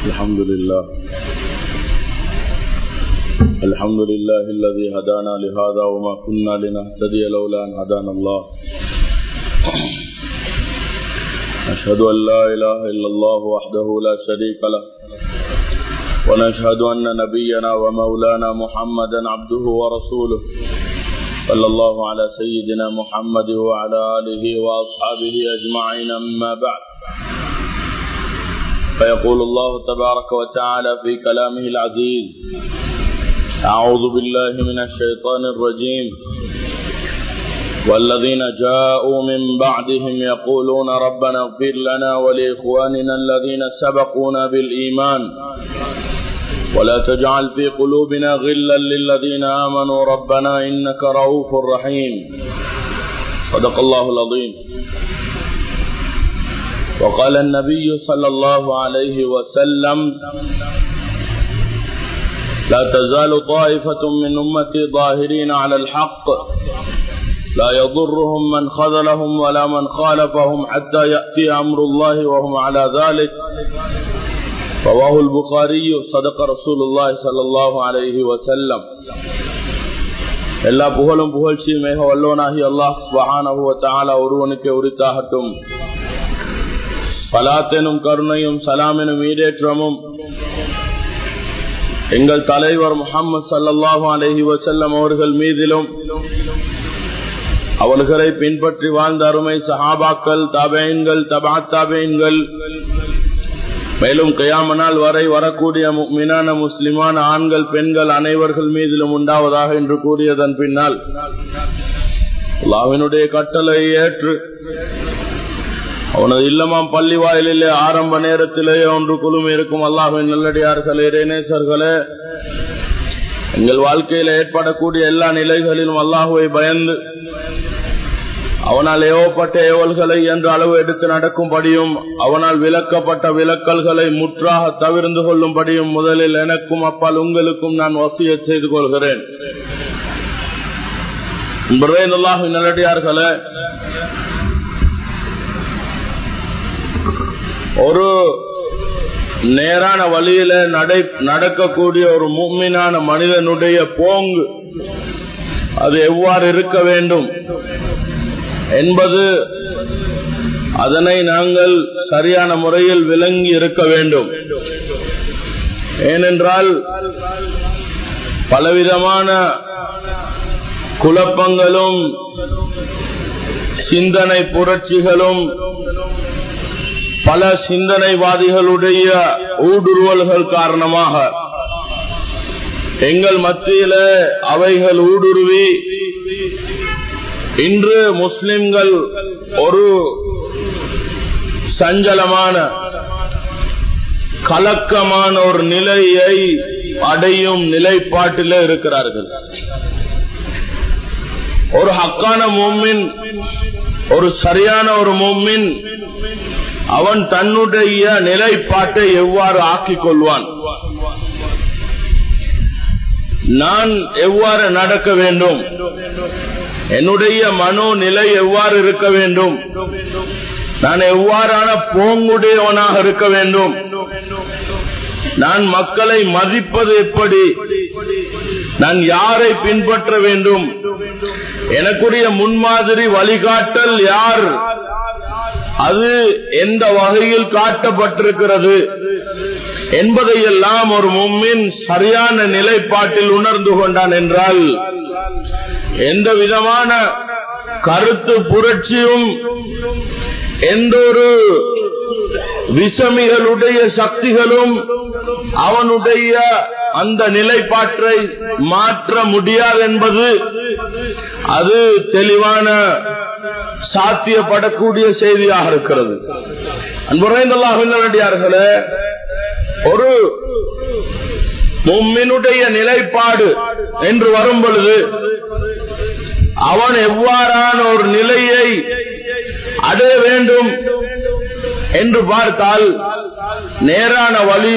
الحمد لله الذي هدانا لهذا وما كنا لنهتدي لولا أن هدانا الله. نشهد أن لا إله إلا الله وحده لا شريك له ونشهد أن نبينا ومولانا محمدا عبده ورسوله صلى الله على سيدنا محمد وعلى آله وأصحابه أجمعين. أما بعد، فيقول الله تبارك وتعالى في كلامه العزيز: أعوذ بالله من الشيطان الرجيم. والذين جاءوا من بعدهم يقولون ربنا اغفر لنا ولإخواننا الذين سبقونا بالإيمان ولا تجعل في قلوبنا غلا للذين آمنوا ربنا إنك رؤوف رحيم. صدق الله العظيم. وقال النبي صلى الله عليه وسلم: لا تزال طائفة من أمتي ظاهرين على الحق لا يضرهم من خذلهم ولا من خالفهم حتى يأتي أمر الله وهم على ذلك. رواه البخاري. صدق رسول الله صلى الله عليه وسلم. எல்லா புகழும் புகழ்ச்சியும் மிக வல்லோனாகி அல்லாஹ் சுப்ஹானஹு வ தஆலா ஒருவனுக்கு உரித்தாகட்டும். ஸலாத்தெனும் கருணையும் சலாமெனும் ஈடேற்றமும் எங்கள் தலைவர் முஹம்மது ஸல்லல்லாஹு அலைஹி வஸல்லம் அவர்கள் மீதிலும் அவர்களை பின்பற்றி வாழ்ந்த அருமை சஹாபாக்கள், தாபீன்கள், தபஅத் தாபீன்கள், மேலும் கியாமத் நாள் வரை வரக்கூடிய முஃமினான முஸ்லிமான ஆண்கள் பெண்கள் அனைவர்கள் மீதிலும் உண்டாவதாக என்று கூறியதன் பின்னால் அல்லாஹ்வினுடைய கட்டளை ஏற்று அவனது இல்லமாம் பள்ளி வாயிலே ஆரம்ப நேரத்திலேயே ஒன்று குழுமி இருக்கும் அல்லாஹ்வின் நல்லடியார்களே, இறைநேசர்களே, எங்கள் வாழ்க்கையில் ஏற்படக்கூடிய எல்லா நிலைகளிலும் அல்லாஹ்வை பயந்து அவனால் ஏவப்பட்ட ஏவல்களை என்ற அளவு எடுத்து நடக்கும்படியும் அவனால் விலக்கப்பட்ட விலக்கல்களை முற்றாக தவிர்ந்து கொள்ளும்படியும் முதலில் எனக்கும் அப்பால் உங்களுக்கும் நான் வசியத் செய்து கொள்கிறேன். அல்லாஹ்வின் நல்லடியார்களே, ஒரு நேரான வழியில நடக்கக்கூடிய ஒரு முஃமினான மனிதனுடைய போங்கு அது எவ்வாறு இருக்க வேண்டும் என்பது அதனை நாங்கள் சரியான முறையில் விளங்கி இருக்க வேண்டும். ஏனென்றால் பலவிதமான குழப்பங்களும் சிந்தனை புரட்சிகளும் பல சிந்தனைவாதிகளுடைய ஊடுருவல்கள் காரணமாக எங்கள் மத்தியில அவைகள் ஊடுருவி இன்று முஸ்லிம்கள் ஒரு சஞ்சலமான கலக்கமான ஒரு நிலையை அடையும் நிலைப்பாட்டில் இருக்கிறார்கள். ஒரு ஹக்கான முஃமின், ஒரு சரியான ஒரு முஃமின், அவன் தன்னுடைய நிலைப்பாட்டை எவ்வாறு ஆக்கிக் கொள்வான், நான் எவ்வாறு நடக்க வேண்டும், என்னுடைய மனோநிலை எவ்வாறு இருக்க வேண்டும், நான் எவ்வாறான போங்குடையவனாக இருக்க வேண்டும், நான் மக்களை மதிப்பது எப்படி, நான் யாரை பின்பற்ற வேண்டும், எனக்குரிய முன்மாதிரி வழிகாட்டல் யார், அது எந்த வகையில் காட்டப்பட்டிருக்கிறது என்பதையெல்லாம் ஒரு முஃமின் சரியான நிலைப்பாட்டில் உணர்ந்து கொண்டான் என்றால் எந்த விதமான கருத்து புரட்சியும் எந்த ஒரு விஷமிகளுடைய சக்திகளும் அவனுடைய அந்த நிலைப்பாட்டை மாற்ற முடியாது என்பது அது தெளிவான சாத்தியப்படக்கூடிய செய்தியாக இருக்கிறது. அன்புரைந்தல்லாஹ்வினடியார்களே, ஒரு முஃமினுடைய நிலைப்பாடு என்று வரும் பொழுது அவன் எவ்வாறான ஒரு நிலையை அடைய வேண்டும் என்று பார்த்தால் நேரான வழி,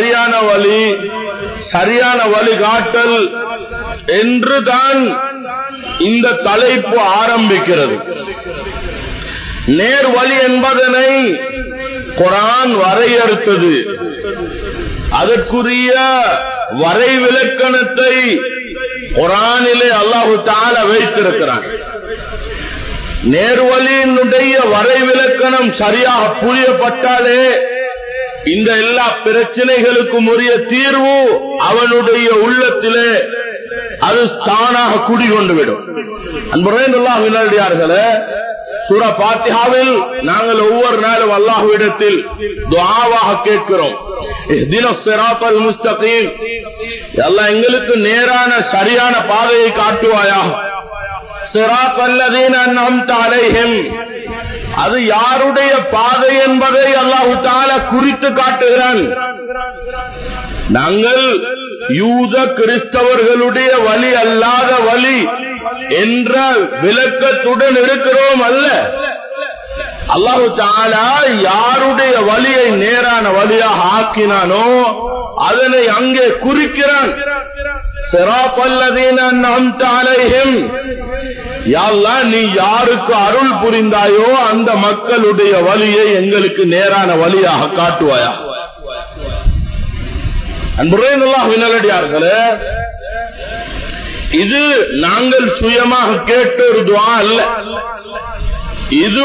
சரியான வழிகாட்டல் என்றுதான் இந்த தலைப்பு ஆரம்பிக்கிறது. நேர் வழி என்பதனை குர்ஆன் வரையறுத்தது. அதற்குரிய வரைவிலக்கணத்தை குர்ஆனிலே அல்லாஹ் தஆலா வைத்திருக்கிறான். நேர்வழியினுடைய வரைவிலக்கணம் சரியாக புரியப்பட்டாலே இந்த எல்லா பிரச்சனைகளுக்கும் உரிய தீர்வு அவனுடைய உள்ளத்திலே அது தானாக குடிகொண்டுவிடும். அன்புரையார்களே, சூரா ஃபாத்திஹாவில் நாங்கள் ஒவ்வொரு நாளும் அல்லாஹ்விடத்தில் துஆவாக கேட்கிறோம், இஹ்தினஸ் ஸிராத்தல் முஸ்தகீம், அல்லாஹ் எங்களுக்கு நேரான சரியான பாதையை காட்டுவாயாக. ஸிராத்தல்லதீன அன்அம்த அலைஹிம், அது யாருடைய பாதை என்பதை அல்லாஹ் தஆலா குறித்து காட்டுகிறான். நாங்கள் யூத கிறிஸ்தவர்களுடைய வழி அல்லாத வழி என்ற விளக்கத்துடன் இருக்கிறோம் அல்ல. அல்லாஹ் தஆலா யாருடைய வழியை நேரான வழியாக ஆக்கினானோ அதனை அங்கே குறிக்கிறான். ஸிராத்தல்லதீன அன்அம்த அலைஹிம், யா அல்லாஹ் நீ யாருக்கு அருள் புரிந்தாயோ அந்த மக்களுடைய வழியை எங்களுக்கு நேரான வழியாக காட்டுவாயா. அன்புரையல்லாஹ்வின் நல்லடியார்களே, இது நாங்கள் சுயமாக கேட்ட ஒரு துஆ அல்ல. இது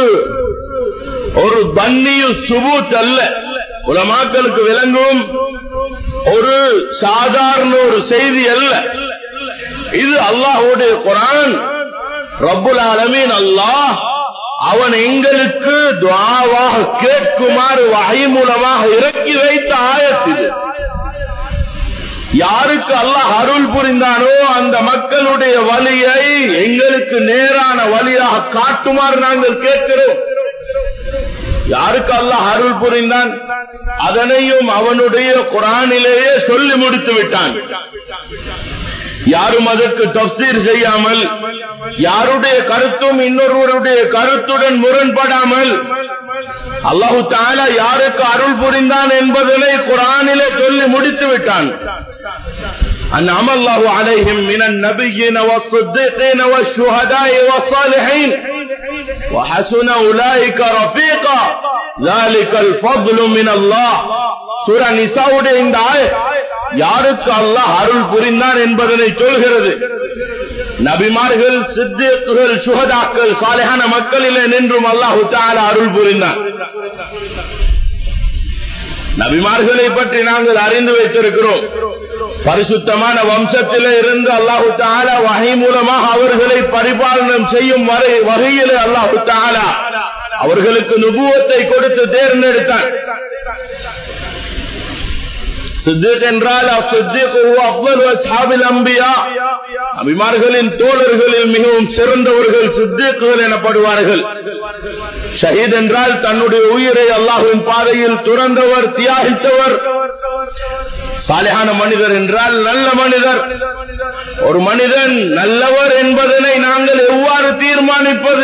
ஒரு தன்னியு சுபூத் அல்ல. உலமாக்களுக்கு விளங்கும் ஒரு சாதாரண ஒரு செய்தி அல்ல. இது அல்லாஹ்வுடைய குர்ஆன். ரப்புல் ஆலமீன் அல்லாஹ் அவன் எங்களுக்கு துஆவாக கேட்குமாறு வஹி மூலமாக இறக்கி வைத்த ஆயத் இது. யாருக்கு அல்லாஹ் அருள் புரிந்தானோ அந்த மக்களுடைய வழியை எங்களுக்கு நேரான வழியாக காட்டுமாறு நாங்கள் கேட்கிறோம். யாருக்கு அல்லாஹ் அருள் புரிந்தான் அதனையும் அவனுடைய குர்ஆனிலேயே சொல்லி முடித்து விட்டான். யாரும் அதற்கு தஃப்சீர் செய்யாமல், யாருடைய கருத்தும் இன்னொருவருடைய கருத்துடன் முரண்படாமல் அல்லாஹ் தஆலா யாருக்கு அருள் புரிந்தான் என்பதனை குர்ஆனிலே சொல்லி முடித்து விட்டான். அன்அம அல்லாஹு அலைஹிம் மினன் நபிய்யின வஸ்ஸித்தீன வஷ்ஷுஹதாஇ வஸ்ஸாலிஹீன் وحسن أولئك رفيقا ذلك الفضل من الله. சூரா நிசாவுடைய இந்த ஆயத் யாருக்கு அல்லாஹ் அருள் புரிந்தான் என்பதனை சொல்கிறது. நபிமார்கள், சித்தீக்குகள், சுஹதாக்கள், சாலிஹான மக்களிலே நின்றும் அல்லாஹ் தஆலா அருள் புரிந்தான். நபிமார்களை பற்றி நாங்கள் அறிந்து வைத்திருக்கிறோம். பரிசுத்தமான வம்சத்திலே இருந்து அல்லாஹ் தஆலா வஹி மூலமாக அவர்களை பரிபாலனம் செய்யும் வகையிலே அல்லாஹ் தஆலா அவர்களுக்கு நுபுவத்தை கொடுத்து தேர்ந்தெடுத்தான். சித்திக் என்றால் நபிமார்களின் தோழர்களில் மிகவும் சிறந்தவர்கள் சித்திக்குகள் எனப்படுவார்கள். ஷஹீத் என்றால் தன்னுடைய உயிரை அல்லாஹ்வின் பாதையில் துறந்தவர், தியாகித்தவர். சாலிஹான மனிதர் என்றால் நல்ல மனிதர். ஒரு மனிதன் நல்லவர் என்பதனை நாங்கள் எவ்வாறு தீர்மானிப்பது?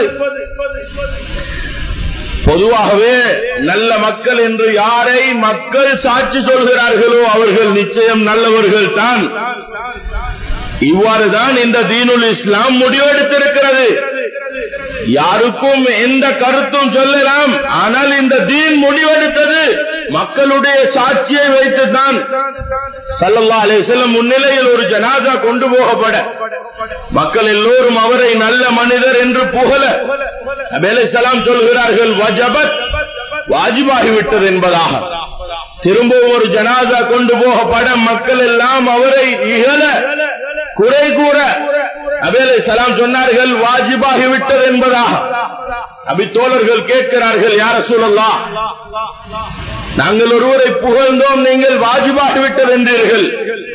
பொதுவாகவே நல்ல மக்கள் என்று யாரை மக்கள் சாட்சி சொல்கிறார்களோ அவர்கள் நிச்சயம் நல்லவர்கள் தான். இவ்வாறுதான் இந்த தீனுல் இஸ்லாம் முடிவெடுத்திருக்கிறது. யாருக்கும் எந்த கருத்தும் சொல்லலாம், ஆனால் இந்த தீன் முடிவெடுத்தது மக்களுடைய சாட்சியை வைத்துத்தான். ஸல்லல்லாஹு அலைஹி வஸல்லம் முன்னிலையில் ஒரு ஜனாதா கொண்டு போகப்பட மக்கள் எல்லோரும் அவரை நல்ல மனிதர் என்று புகழ நபி அலைஹிஸ்ஸலாம் சொல்கிறார்கள், வஜபத், வாஜிபாகிவிட்டது என்பதாக. திரும்பவும் ஒரு ஜனாதா கொண்டு போகப்பட மக்கள் எல்லாம் அவரை இகழ, குறை கூற நபி அலைஹிஸ்ஸலாம் சொன்னார்கள், வாஜிபாகிவிட்டது என்பதாக. நபி தோழர்கள் கேட்கிறார்கள், யா ரசூலல்லாஹ், நாங்கள் ஒருவரை புகழ்ந்தோம், நீங்கள் வாஜிபாகிவிட்டது என்றீர்கள்.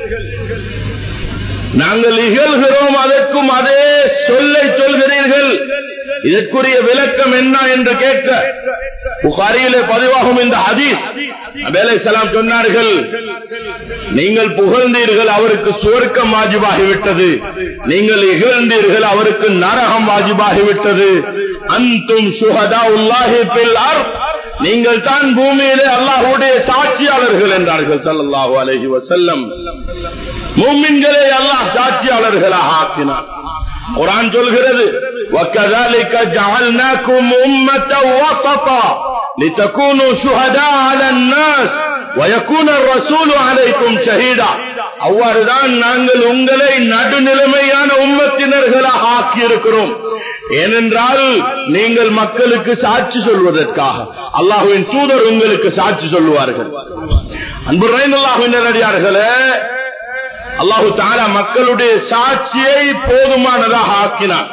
நாங்கள் இகழ்கிறோம், அதற்கும் அதே சொல்லை சொல்கிறீர்கள், இதற்குரிய விளக்கம் என்ன என்று கேட்க புகாரியிலே பதிவாகும் இந்த ஹதீஸ். நபி அலைஹிஸ்ஸலாம் சொன்னார்கள், நீங்கள் புகழ்ந்தீர்கள், அவருக்கு சுவர்க்கம் வாஜிபாகிவிட்டது. நீங்கள் இகழ்ந்தீர்கள், அவருக்கு நரகம் வாஜிபாகிவிட்டது. அன்தும் ஷுஹதாஉல்லாஹி ஃபில் அர்த், நீங்கள் தான் பூமியிலே அல்லாஹ்வுடைய சாட்சியாளர்கள் என்றார்கள் ஸல்லல்லாஹு அலைஹி வஸல்லம். முஃமின்களை அல்லாஹ் சாட்சியாளர்களாக ஆக்கினார். குர்ஆன் சொல்கிறது وَكَذَلِكَ جَعَلْنَاكُمْ أُمَّةً وَسَطًا لِتَكُونُوا شُهَدَاءَ عَلَى النَّاسِ وَيَكُونَ الرَّسُولُ عَلَيْكُمْ شَهِيدًا. அவ்வாறுதான் நாங்கள் உங்களை நடுநிலைமையான உம்மத்தினர்களாக ஆக்கியிருக்கிறோம். ஏனென்றால் நீங்கள் மக்களுக்கு சாட்சி சொல்வதற்காக. அல்லாஹ்வின் தூதர் உங்களுக்கு சாட்சி சொல்லுவார்கள். அன்புரைந்த அல்லாஹ்வின் நல்லடியார்களே, அல்லாஹு தஆலா மக்களுடைய சாட்சியை போதுமானதாக ஆக்கினார்.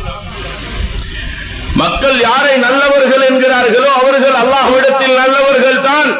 மக்கள் யாரை நல்லவர்கள் என்கிறார்களோ அவர்கள் அல்லாஹ்விடத்தில் நல்லவர்கள் தான்.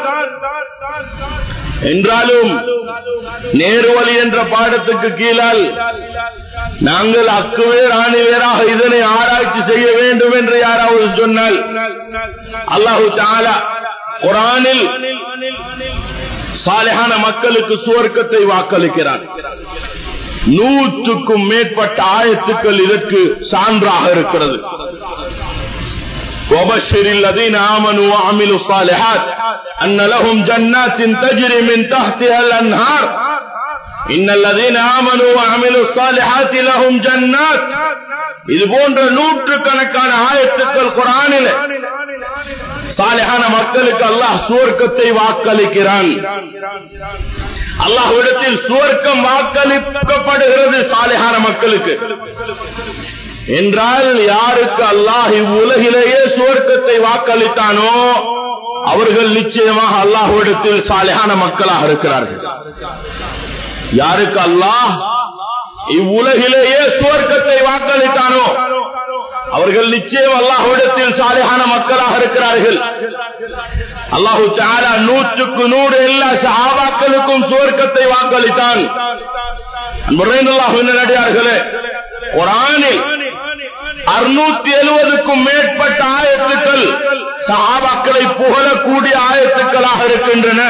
என்றாலும் நேர்வழி என்ற பாடத்துக்கு கீழால் நாங்கள் அக்குவேர் ஆணிவேராக இதனை ஆராய்ச்சி செய்ய வேண்டும் என்று யாராவது சொன்னால், அல்லாஹு தஆலா குர்ஆனில் சாலிஹான மக்களுக்கு சுவர்க்கத்தை வாக்களிக்கிறார். 100க்கும் மேற்பட்ட ஆயத்துக்கள் இதற்கு சான்றாக இருக்கிறது. وَبَشِّرِ الَّذِينَ آمَنُوا وَعَمِلُوا الصَّالِحَاتِ أَنَّ لَهُمْ جَنَّاتٍ تَجْرِي مِنْ تَحْتِهَا الْأَنْهَارُ إِنَّ الَّذِينَ آمَنُوا وَعَمِلُوا الصَّالِحَاتِ لَهُمْ جَنَّاتٌ. இது போன்ற 100கணக்கான ஆயத்துக்கள் குர்ஆனில் சாலிஹான மக்களுக்கு அல்லாஹ் சுவர்க்கத்தை வாக்களிக்கிறான். அல்லாஹ்விடத்தில் சுவர்க்கம் வாக்களிக்கப்படுகிறது சாலிஹான மக்களுக்கு. என்றால் யாருக்கு அல்லாஹ் இவ்வுலகிலேயே சுவர்க்கத்தை வாக்களித்தானோ அவர்கள் நிச்சயமாக அல்லாஹ்விடத்தில் சாலிஹான மக்களாக இருக்கிறார்கள். யாருக்கு அல்லாஹ் இவ்வுலகிலேயே சுவர்க்கத்தை வாக்களித்தானோ அவர்கள் நிச்சயம் அல்லாஹ்விடத்தில் சாலிஹான மக்களாக இருக்கிறார்கள். அல்லாஹு தஆலா 100க்கு 100 எல்லா சஹாபாக்களுக்கும் சுவர்க்கத்தை வாக்களித்தான். அன்புரைந்த அல்லாஹ்வின் நல்லடியார்களே, குர்ஆனில் 670க்கும் மேற்பட்ட ஆயத்துக்கள் சஹாபாக்களை புகழக்கூடிய ஆயத்துக்களாக இருக்கின்றன.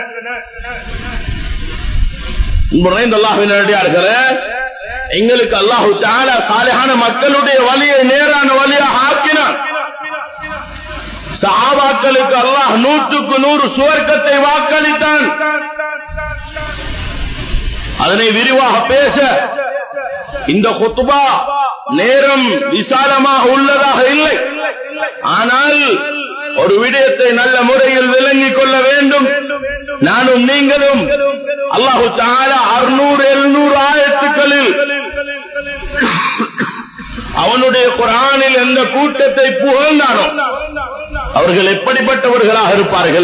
அன்புரைந்த அல்லாஹ்வின் நல்லடியார்களே, எங்களுக்கு அல்லாஹு தஆலா சாலிஹான மக்களுடைய வழியை நேரான வழியாக ஆக்கினான். சஹாபாக்களுக்கு அல்லாஹ் 100க்கு 100 சுவர்க்கத்தை வாக்களித்தான். அதனை விரிவாக பேச இந்த குத்பா நேரம் விசாலமாக உள்ளதாக இல்லை. ஆனால் ஒரு விடயத்தை நல்ல முறையில் விளங்கிக் கொள்ள வேண்டும். நானும் நீங்களும் அல்லாஹு தஆலா 600-700 ஆயத்துக்களில் அவனுடைய குர்ஆனில் எந்த கூட்டத்தை புகழ்ந்தானோ அவர்கள் எப்படிப்பட்டவர்களாக இருப்பார்கள்?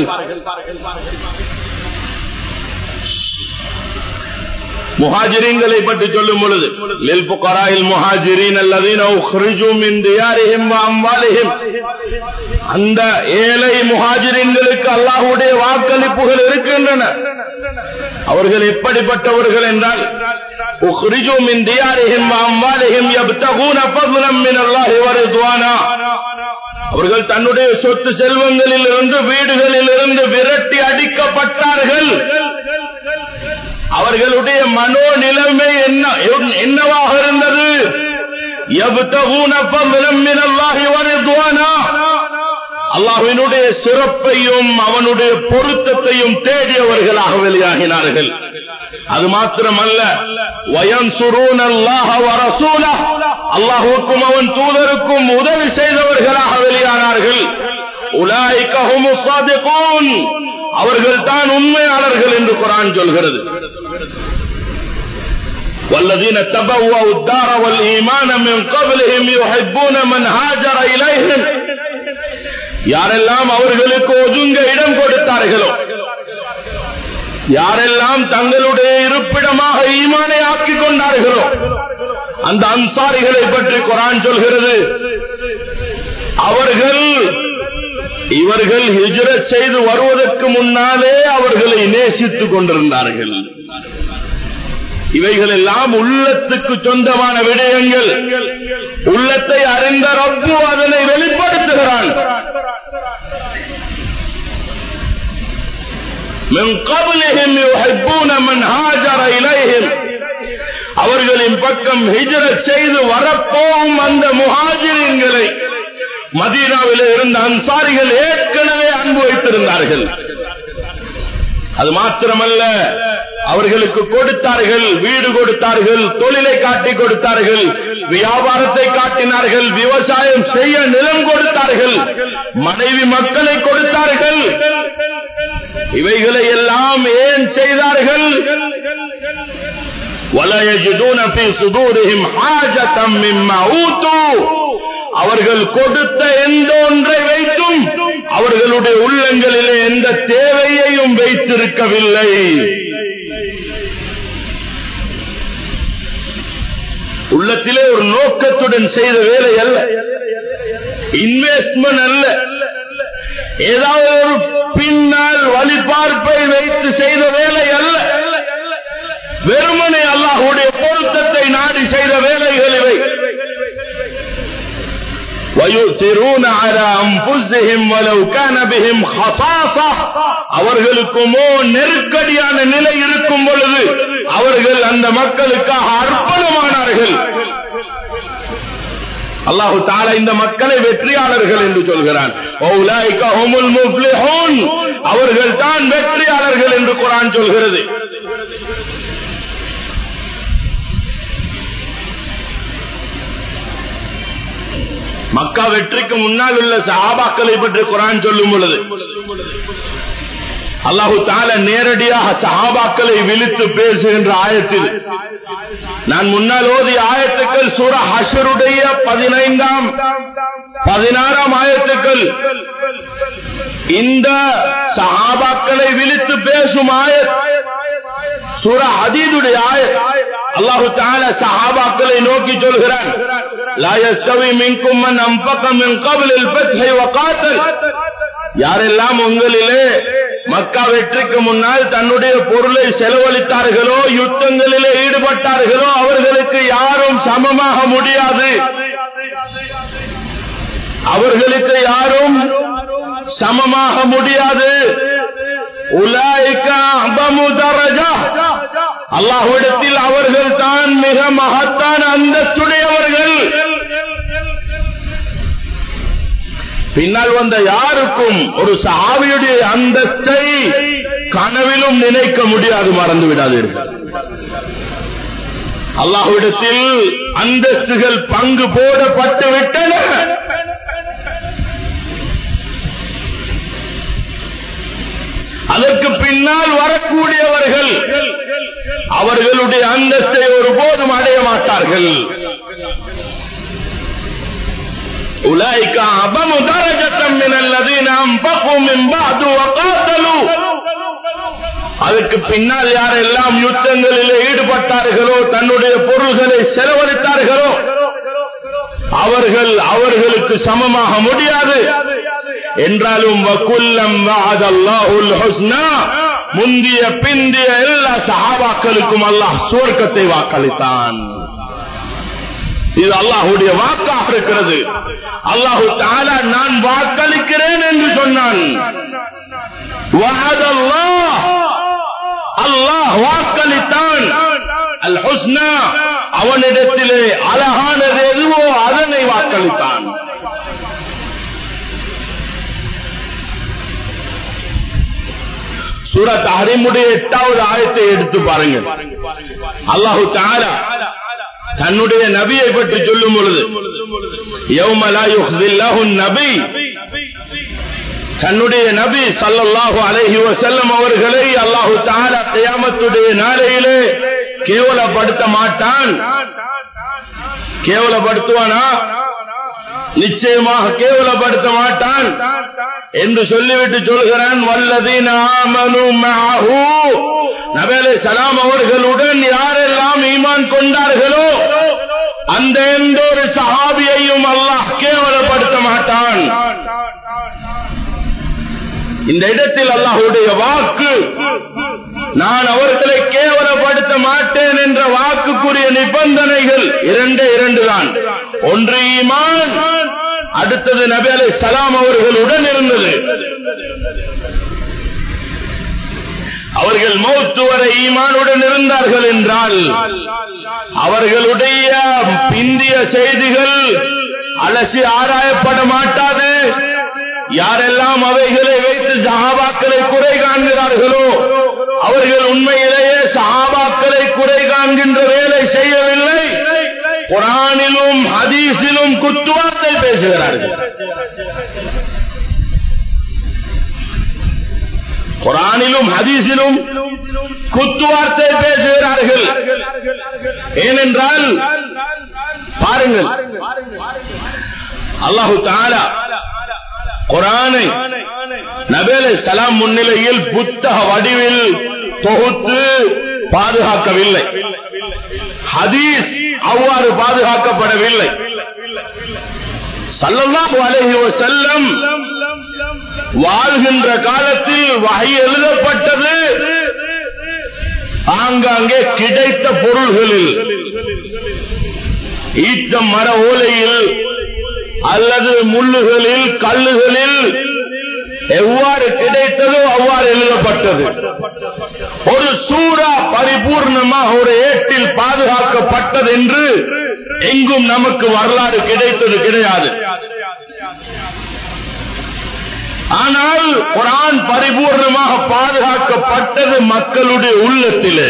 முஹாஜிரீன்களை பற்றி சொல்லும் பொழுது லில் ஃபுகராஇல் முஹாஜிரீன் அல்லதீன உக்ரிஜூ மின் தியாரிஹிம் வ அம்வாலிஹிம், அந்த ஏழை முஹாஜிரீன்களுக்கு அல்லாஹ்வுடைய வாக்களிப்புகள் இருக்கின்றன. அவர்கள் எப்படிப்பட்டவர்கள் என்றால் உக்ரிஜூ மின் தியாரிஹிம் வ அம்வாலிஹிம் யப்தகூன ஃபضلا மின் அல்லாஹி வ ரிضவானா, அவர்கள் தன்னுடைய சொத்து செல்வங்களில் இருந்து வீடுகளில் இருந்து விரட்டி அடிக்கப்பட்டார்கள். அவர்களுடைய மனோ நிலைமை என்னவாக இருந்தது? யப்தகூன ஃபضلا மின் அல்லாஹி வ ரிضவானா, அல்லாஹ்வினுடைய சிறப்பையும் அவனுடைய பொருத்தத்தையும் தேடியவர்களாக வெளியாகினார்கள். அது மாத்திரமல்ல, வயன்சுரூன அல்லாஹ வ ரசூலஹு, அல்லாஹ்வுக்கும் அவன் தூதருக்கும் உதவி செய்தவர்களாக வெளியானார்கள். உலாயிக ஹுமுஸ் ஸாதிகூன், அவர்கள் தான் உண்மையாளர்கள் என்று குர்ஆன் சொல்கிறது. والذين تبوأوا الدار والإيمان من قبلهم يحبون من هاجر إليهم, யாரெல்லாம் அவர்களுக்கு ஒதுங்க இடம் கொடுத்தார்களோ, யாரெல்லாம் தங்களுடைய இருப்பிடமாக ஈமானை ஆக்கிக் கொண்டார்களோ அந்த அன்சாரிகளை பற்றி குர்ஆன் சொல்கிறது. இவர்கள் ஹிஜ்ரத் செய்து வருவதற்கு முன்னாலே அவர்களை நேசித்துக் கொண்டிருந்தார்கள். இவைகள் எல்லாம் உள்ளத்துக்கு சொந்தமான விடயங்கள். உள்ளத்தை அறிந்த ரப்பு அதனை வெளிப்படுத்துகிறான். من قبلهم يحبون من هاجر إليهم, அவர்களின் பக்கம் ஹிஜ்ரத் செய்து வரப்போகும் அந்த முஹாஜிரீன்களை மதீனாவில் இருந்த அன்சாரிகள் ஏற்கனவே அன்பு வைத்திருந்தார்கள். அது மாத்திரமல்ல, அவர்களுக்கு கொடுத்தார்கள், வீடு கொடுத்தார்கள், தொழிலை காட்டி கொடுத்தார்கள், வியாபாரத்தை காட்டினார்கள், விவசாயம் செய்ய நிலம் கொடுத்தார்கள், மனைவி மக்களை கொடுத்தார்கள். இவைகளை எல்லாம் ஏன் செய்தார்கள்? وَلَا يَجِدُونَ فِي صُدُورِهِمْ حَاجَةً مِّمَّا أُوتُوا அவர்கள் கொடுத்த எந்த ஒன்றை வைத்தும் அவர்களுடைய உள்ளங்களிலே எந்த தேவையையும் வைத்திருக்கவில்லை. உள்ளத்திலே ஒரு நோக்கத்துடன் செய்த வேலை அல்ல, இன்வெஸ்ட்மெண்ட் அல்ல, ஏதாவது ஒரு பின்னால் வழிபார்ப்பை வைத்து செய்த வேலை அல்ல, வெறுமனே அல்லாஹ்வுடைய பொருத்தத்தை நாடி செய்த வேலைகள் இவை. وَيُؤْثِرُونَ عَلَى أَنفُسِهِمْ وَلَوْ كَانَ بِهِمْ خَصَاصَةٌ அவர்களுக்குமோ நெருக்கடியான நிலை இருக்கும் பொழுது அவர்கள் அந்த மக்களுக்காக அர்ப்பணமானார்கள். அல்லாஹ் தஆலா இந்த மக்களை வெற்றியாளர்கள் என்று சொல்கிறான். أُولَئِكَ هُمُ الْمُفْلِحُونَ அவர்கள் தான் வெற்றியாளர்கள் என்று குர்ஆன் சொல்கிறது. மக்கா வெற்றிக்கு முன்னால் உள்ள சஹாபாக்களை பற்றி குர்ஆன் சொல்லும் பொழுது அல்லாஹ் தஆலா நேரடியாக சஹாபாக்களை விழித்து பேசுகின்ற ஆயத்தில் நான் முன்னால் ஓதிய ஆயத்துக்கள் சூரா ஹஷ்ருடைய 15ஆம் 16ஆம் ஆயத்துக்கள். இந்த சஹாபாக்களை விழித்து பேசும் ஆயத் சூரா ஹதீதுடைய ஆயத். அல்லாஹ் தஆலா சஹாபாக்களை நோக்கி சொல்கிறான், லா யஸ்தவி மின்கும் மன் அன்ஃபக மின் قبل الفتح وقاتل யாரெல்லாம் உங்களிலே மக்கா வெற்றிக்கு முன்னால் தன்னுடைய பொருளை செலவழித்தார்களோ, யுத்தங்களிலே ஈடுபட்டார்களோ அவர்களுக்கு யாரும் சமமாக முடியாது, அவர்களுக்கு யாரும் சமமாக முடியாது. உலாயிக அபமு தரஜா அல்லாஹ்விடத்தில் அவர்கள் தான் மிக மகத்தான அந்தஸ்துடையவர்கள். பின்னால் வந்த யாருக்கும் ஒரு சஹாபியுடைய அந்தஸ்தை கனவிலும் நினைக்க முடியாது, மறந்து விடாதீர்கள். அல்லாஹ்விடத்தில் அந்தஸ்துகள் பங்கு போடப்பட்டு விட்டன. அதற்கு பின்னால் வரக்கூடியவர்கள் அவர்களுடைய அந்தஸ்தை ஒருபோதும் அடைய மாட்டார்கள். أولئك أعظم درجة من الذين أنفقوا من بعد وقاتلوا அதுக்கு பின்னால் யாரெல்லாம் யுத்தங்களிலே ஈடுபட்டார்களோ, தன்னுடைய பொருள்களை செலவழித்தார்களோ அவர்களுக்கு சமமாக முடியாது. என்றாலும் வகுல்லம் வஅதல்லாஹுல் ஹுஸ்னா முந்திய பிந்திய எல்லா சஹாபாக்களுக்கும் அல்லாஹ் சுவர்க்கத்தை வாக்களித்தான். இது அல்லாஹ்வுடைய வாக்காக இருக்கிறது. அல்லாஹ் தஆலா நான் வாக்களிக்கிறேன் என்று சொன்னான். வஅதல்லாஹ் அல்லாஹ் வாக்களித்தான். அல் ஹுஸ்னா அவனிடத்திலே அழகானது எதுவோ அதனை வாக்களித்தான். சூரா தஹ்ரீமுடைய 8வது ஆயத்தை எடுத்து பாருங்க. அல்லாஹ் தஆலா தன்னுடைய நபியை பற்றி சொல்லும் பொழுது யௌம லா யுஹ்ஸில்லாஹு நபி, தன்னுடைய நபி ஸல்லல்லாஹு அலைஹி வஸல்லம் அவர்களை அல்லாஹ் தஆலா கியாமத்துடைய நாளையிலே கேவலப்படுத்த மாட்டான். கேவலப்படுத்துவானா? நிச்சயமாக கேவலப்படுத்த மாட்டான் என்று சொல்லிவிட்டு சொல்கிறான், வல்லதீன ஆமனு மஅஹு நபி அலைஹிஸ்ஸலாம் அவர்களுடன் யாரெல்லாம் ஈமான் கொண்டார்களோ அந்த எந்த ஒரு சஹாபியையும் அல்லாஹ் கேவலப்படுத்த மாட்டான். இந்த இடத்தில் அல்லாஹ்வுடைய வாக்கு, நான் அவர்களை கேவலப்படுத்த மாட்டேன் என்ற வாக்குக்குரிய நிபந்தனைகள் இரண்டு தான். ஒன்று ஈமான், அடுத்தது நபி அலைஹிஸ்ஸலாம் அவர்களுடன் இருந்தது. அவர்கள் மௌத் வரை ஈமானுடன் இருந்தார்கள் என்றால் அவர்களுடைய பிந்திய செய்திகள் அலசி ஆராயப்பட மாட்டாது. யாரெல்லாம் அவைகளை வைத்து சஹாபாக்களை குறை காண்கிறார்களோ அவர்கள் உண்மையிலேயே குத்துவார்த்தை பேசுகிறார்கள். குர்ஆனிலும் ஹதீஸிலும் குத்துவார்த்தை பேசுகிறார்கள். ஏனென்றால் பாருங்கள், அல்லாஹு தஆலா குர்ஆனை நபி அலைஹிஸ்ஸலாம் முன்னிலையில் புத்தக வடிவில் தொகுத்து பாதுகாக்கவில்லை. ஹதீஸ் அவ்வாறு பாதுகாக்கப்படவில்லை. ஸல்லல்லாஹு அலைஹி வஸல்லம் வாழ்கின்ற காலத்தில் வஹி எழுதப்பட்டது ஆங்காங்கே கிடைத்த பொருள்களில், ஈட்ட மர ஓலையில் அல்லது முள்ளுகளில் கல்லுகளில் எவ்வாறு கிடைத்ததோ அவ்வாறு எழுதப்பட்டது. ஒரு சூரா பரிபூர்ணமாக ஒரு ஏட்டில் பாதுகாக்கப்பட்டது என்று எங்கும் நமக்கு வரலாறு கிடைத்தது கிடையாது. ஆனால் குர்ஆன் பரிபூர்ணமாக பாதுகாக்கப்பட்டது மக்களுடைய உள்ளத்திலே.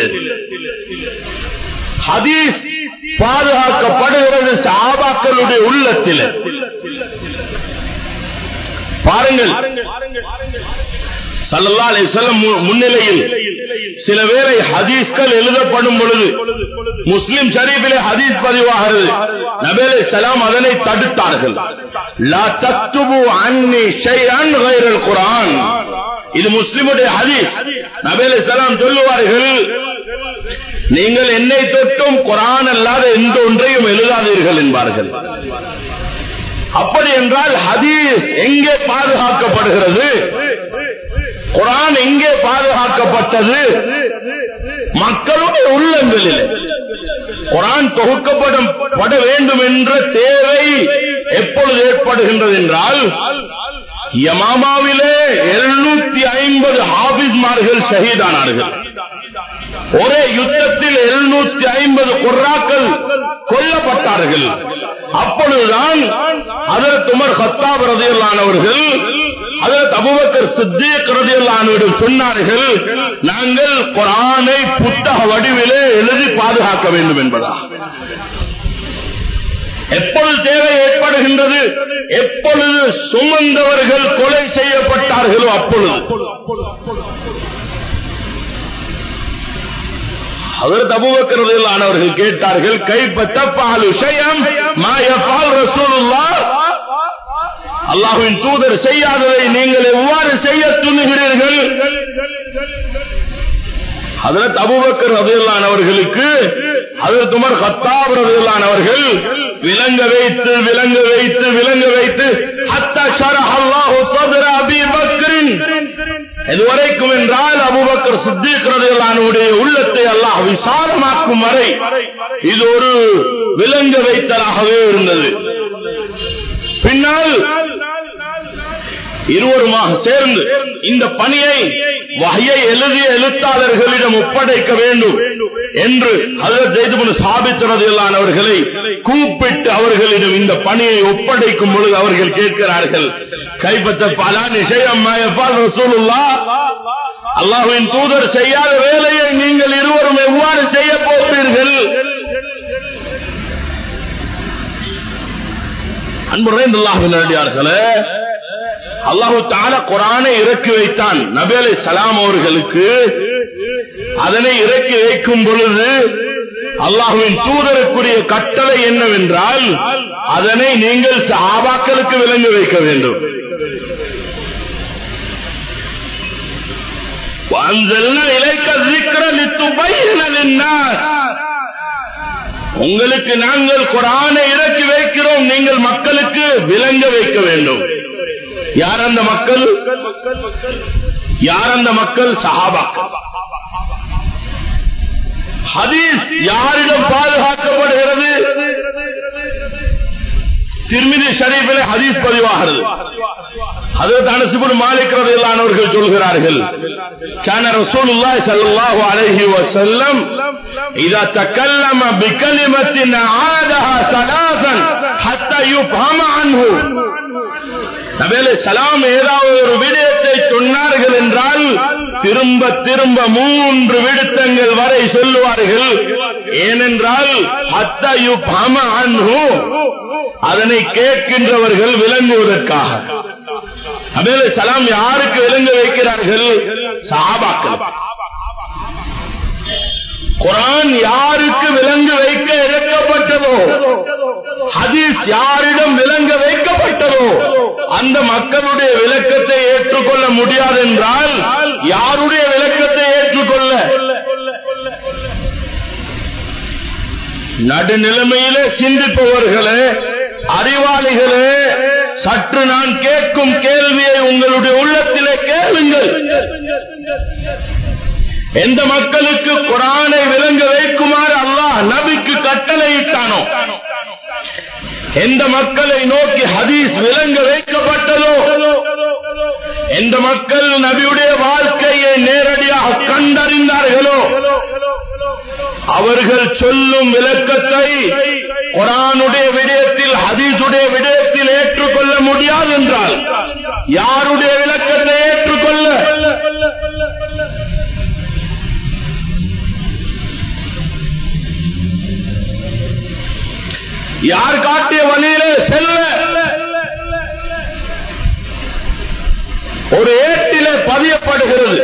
ஹதீஸ் பாதுகாக்கப்படுகிறது சஹாபாக்களுடைய உள்ளத்திலே. பாருங்கள், ஸல்லல்லாஹு அலைஹி வஸல்லம் முன்னிலையில் சில வேளை ஹதீஸ்கள் எழுதப்படும் பொழுது முஸ்லிம் ஷரீஃபிலே ஹதீஸ் பதிவாகிறது. நபி அலைஹிஸ்ஸலாம் அதனை தடுத்தார்கள். லா தக்துபு அன்னி ஷைஅன் கைரல் குர்ஆன். இது முஸ்லிமுடைய ஹதீஸ். நபி அலைஹிஸ்ஸலாம் சொல்லுவார்கள், நீங்கள் என்னை தொட்டும் குர்ஆன் அல்லாத எந்த ஒன்றையும் எழுதாதீர்கள் என்பார்கள். அப்படி என்றால் ஹதீஸ் எங்கே பாதுகாக்கப்படுகிறது? குர்ஆன் எங்கே பாதுகாக்கப்பட்டது? மக்களுடைய உள்ளங்களில். குர்ஆன் தொகுக்கப்பட வேண்டும் என்ற தேவை எப்பொழுது ஏற்படுகின்றது என்றால், யமாமாவிலே 750 ஹாஃபிஸ்மார்கள் ஷஹீதானார்கள். ஒரே யுத்தத்தில் 750 குர்ராக்கள் கொல்லப்பட்டார்கள். அப்பொழுதுதான் ஹஜ்ரத் உமர் கத்தாப் ரலியல்லாஹு அன்ஹு அவர்கள் ஹஜ்ரத் அபூபக்கர் சித்தீக் ரலியல்லாஹு அன்ஹு சொன்னார்கள், நாங்கள் குர்ஆனை புத்தக வடிவிலே எழுதி பாதுகாக்க வேண்டும் என்பதா. எப்பொழுது தேவை ஏற்படுகின்றது? எப்பொழுது சுமந்தவர்கள் கொலை செய்யப்பட்டார்களோ அப்பொழுது. ஹஜ்ரத் அபூபக்கர் ரலியல்லாஹு அன்ஹு அவர்கள் கேட்டார்கள், கைஃப தஃஅலு ஷைஅன் மா யஃஅல் ரசூலுல்லாஹ், அல்லாஹ்வின் தூதர் செய்யாததை நீங்கள் எவ்வாறு செய்ய துணிகிறீர்கள்? ஹஜ்ரத் அபூபக்கர் ரலியல்லாஹு அன்ஹு அவர்களுக்கு ஹஜ்ரத் உமர் கத்தாப் ரலியல்லாஹு அன்ஹு அவர்கள் விளங்க வைத்து ஹத்தா ஷரஹ அல்லாஹு ஸத்ர அபீ பக்ரின், இதுவரைக்கும் என்றால் அபூபக்கர் சித்தீக் ரலியல்லாஹு அன்ஹுடைய உள்ளத்தை அல்லாஹ் விசாலமாக்கும் வரை இது ஒரு விளங்க வைத்தலாகவே இருந்தது. பின்னால் இருவருமாக சேர்ந்து இந்த பணியை வஹ்யை எழுதிய எழுத்தாளர்களிடம் ஒப்படைக்க வேண்டும் என்று ஹஜ்ரத் ஸைத் இப்னு சாபித் ரலியல்லாஹு அன்ஹு அவர்களை கூப்பிட்டு அவர்களிடம் இந்த பணியை ஒப்படைக்கும் பொழுது அவர்கள் கேட்கிறார்கள், கைஃப தஃஅலானி ஷைஅன் மா யஃஅல் ரசூலுல்லாஹ், அல்லாஹ்வின் தூதர் செய்யாத வேலையை நீங்கள் இருவரும் எவ்வாறு செய்ய போகிறீர்கள்? அன்புரைந்த அல்லாஹ்வின் நல்லடியார்களே, அல்லாஹு தஆலா குர்ஆனை இறக்கி வைத்தான் நபி அலைஹிஸ்ஸலாம் அவர்களுக்கு. அதனை இறக்கி வைக்கும் பொழுது அல்லாஹ்வின் தூதருக்குரிய கட்டளை என்னவென்றால், அதனை நீங்கள் சஹாபாக்களுக்கு விளங்கி வைக்க வேண்டும். வஅன்ஸல்னா இலைக ذِكْرَ لِتُبَيِّنَ لِلنَّاسِ, உங்களுக்கு நாங்கள் குர்ஆனை இறக்கி வைக்கிறோம், நீங்கள் மக்களுக்கு விளங்க வைக்க வேண்டும். யார் அந்த மக்கள்? சஹாபாக்கள். ஹதீஸ் யாரிடம் பாதுகாக்கப்படுகிறது? திர்மிதி ஷரீஃபிலே ஹதீஸ் பதிவாகிறது. ஹஜ்ரத் அனஸ் இப்னு மாலிக் ரலியல்லாஹு அன்ஹு அவர்கள் சொல்கிறார்கள், கான ரசூலுல்லாஹி ஸல்லல்லாஹு அலைஹி வஸல்லம் இதா தகல்லம பிகலிமத்தின் ஆதஹா ஸலாஸன் ஹத்தா யுஃஹம அன்ஹு, நபி அலைஹிஸ்ஸலாம் ஏதாவது ஒரு விடயத்தை சொன்னார்கள் என்றால் திரும்ப திரும்ப 3 விடுத்தங்கள் வரை சொல்லுவார்கள். ஏனென்றால் அதனை கேட்கின்றவர்கள் விளங்குவதற்காக. அபேலே சலாம் யாருக்கு விளங்க வைக்கிறார்கள்? சஹாபாக்கள். குர்ஆன் யாருக்கு விளங்க வைக்க இறக்கப்பட்டதோ, ஹதீஸ் யாரிடம் விளங்க வைக்கப்பட்டதோ அந்த மக்களுடைய விளக்கத்தை ஏற்றுக்கொள்ள முடியாது என்றால் யாருடைய விளக்கத்தை ஏற்றுக்கொள்ள? நடுநிலைமையிலே சிந்திப்பவர்களே, அறிவாளிகளே, சற்று நான் கேட்கும் கேள்வியை உங்களுடைய உள்ளத்திலே கேளுங்கள். எந்த மக்களுக்கு குர்ஆனை விளங்க வைக்குமாறு அல்லாஹ் நபிக்கு கட்டளையிட்டானோ, எந்த மக்களை நோக்கி ஹதீஸ் விளங்க வைக்கப்பட்டதோ, எந்த மக்கள் நபியுடைய வாழ்க்கையை நேரடியாக கண்டறிந்தார்களோ அவர்கள் சொல்லும் விளக்கத்தை குர்ஆனுடைய விடயத்தில் ஹதீஸுடைய விடயத்தில் ஏற்றுக்கொள்ள முடியாது என்றால் யாருடைய விளக்கத்தை ஏற்றுக்கொள்ள? யார் காட்டிய வழியிலே செல்ல? ஒரு ஏட்டிலே பதியப்படுகிறது.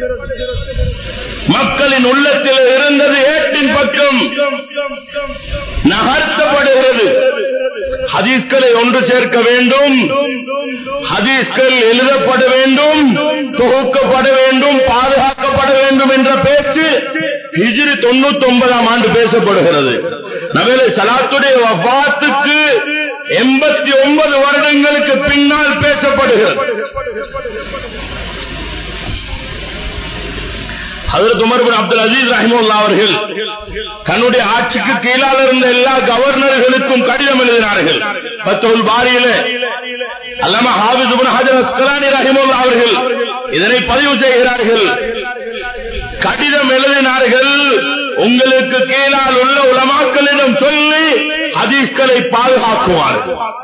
மக்களின் உள்ளத்தில் இருந்தது ஏட்டின் பக்கம் நகர்த்தப்படுகிறது. ஹதீஸ்களை ஒன்று சேர்க்க வேண்டும், ஹதீஸ்கள் எழுதப்பட வேண்டும், தொகுக்கப்பட வேண்டும், பாதுகாக்கப்பட வேண்டும் என்ற பேச்சு ஹிஜ்ரி 99ஆம் ஆண்டு பேசப்படுகிறது. நபியே ஸலாத்துடைய வஃபாத்துக்கு 89 வருடங்களுக்கு பின்னால் பேசப்படுகிறது. ஹஜ்ரத் உமர் பின் அப்துல் அஜீஸ் ரஹிமஹுல்லாஹ் அவர்கள் தன்னுடைய ஆட்சிக்கு கீழால் இருந்த எல்லா கவர்னர்களுக்கும் கடிதம் எழுதினார்கள். ஃபத்ஹுல் பாரியிலே அல்லாமா ஹாஃபிஸ் இப்னு ஹஜர் அஸ்கலானி ரஹிமஹுல்லாஹ் அவர்கள் இதனை பதிவு செய்கிறார்கள். கடிதம் எழுதினார்கள், உங்களுக்கு கீழால் உள்ள உலமாக்களிடம் சொல்லி ஹதீஸ்களை பாதுகாக்குமாறு,